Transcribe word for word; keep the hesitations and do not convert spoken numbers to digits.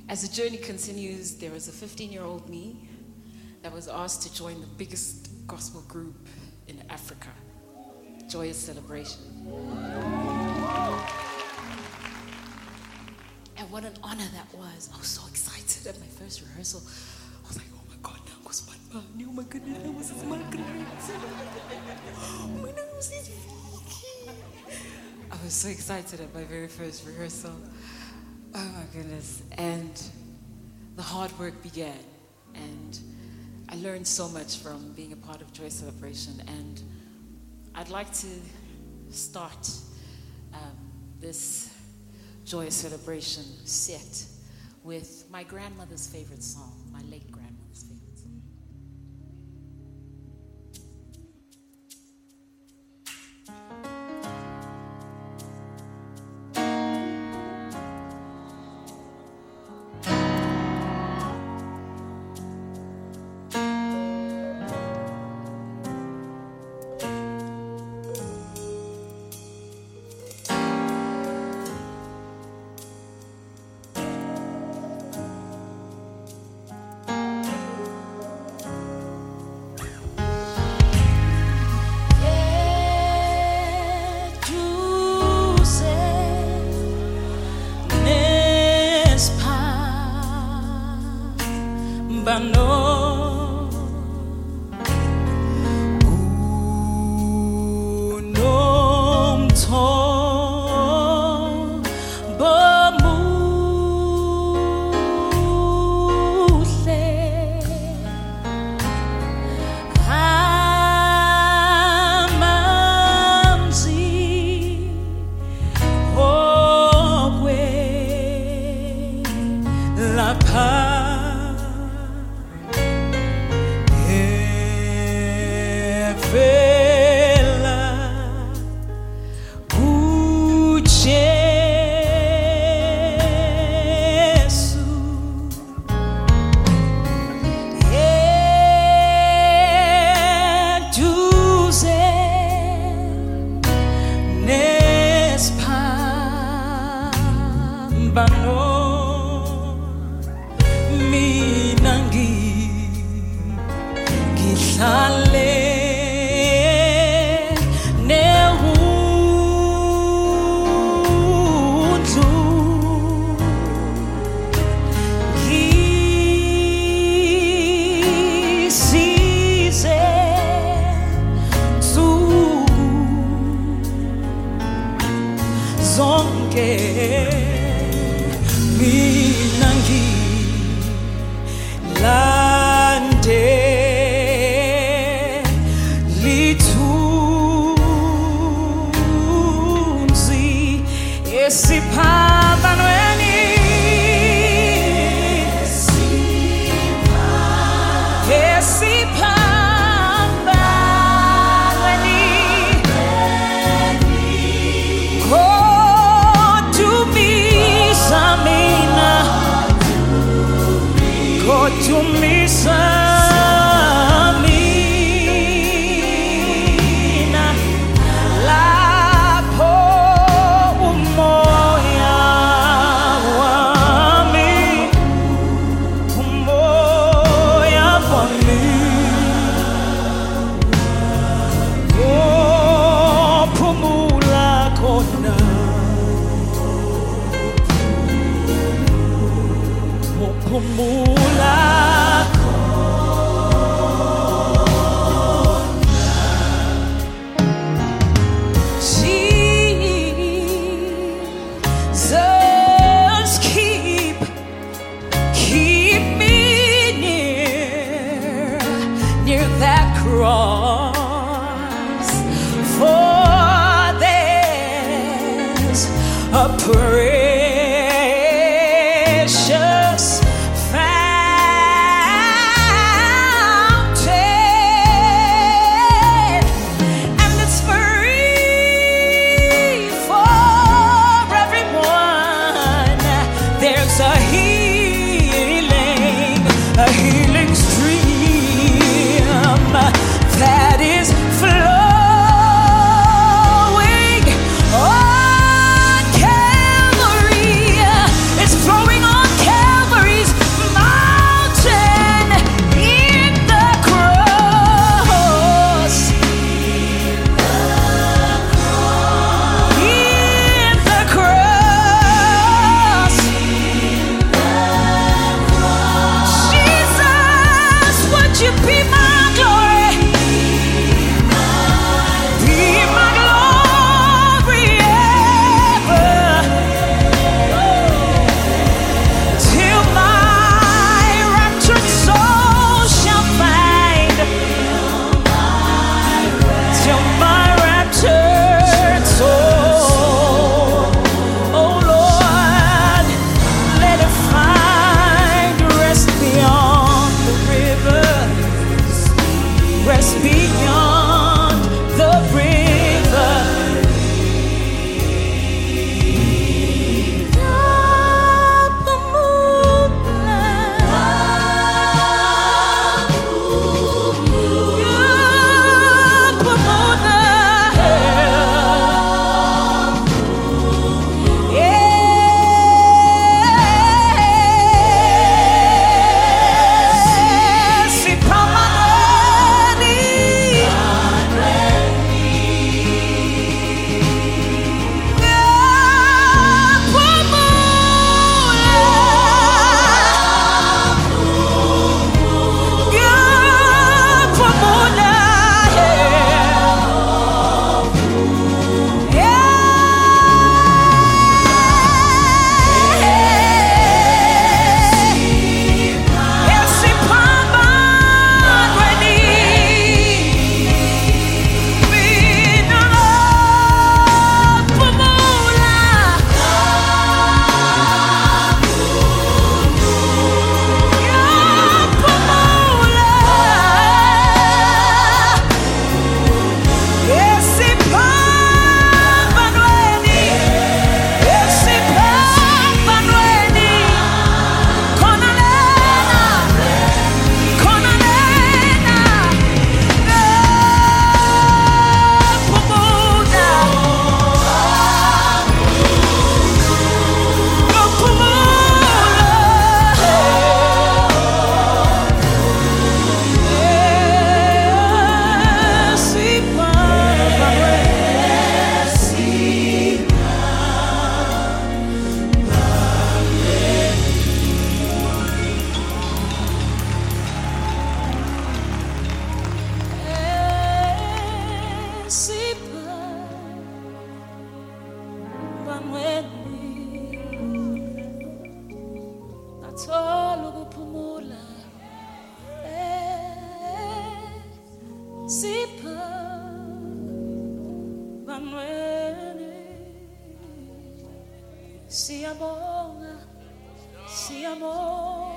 As the journey continues, there was a fifteen-year-old me that was asked to join the biggest gospel group in Africa, Joyous Celebration. And what an honor that was. I was so excited at my first rehearsal. I was like, oh my God, now was my man. Oh my goodness, that was my goodness. Oh my nose is funky. I was so excited at my very first rehearsal. Oh my goodness. And the hard work began. And I learned so much from being a part of Joy Celebration. And I'd like to start um, this Joy Celebration set with my grandmother's favorite song, my late grandmother's favorite song. Precious family. wathola ukuphumula eh sipha banwene siyabonga siyabonga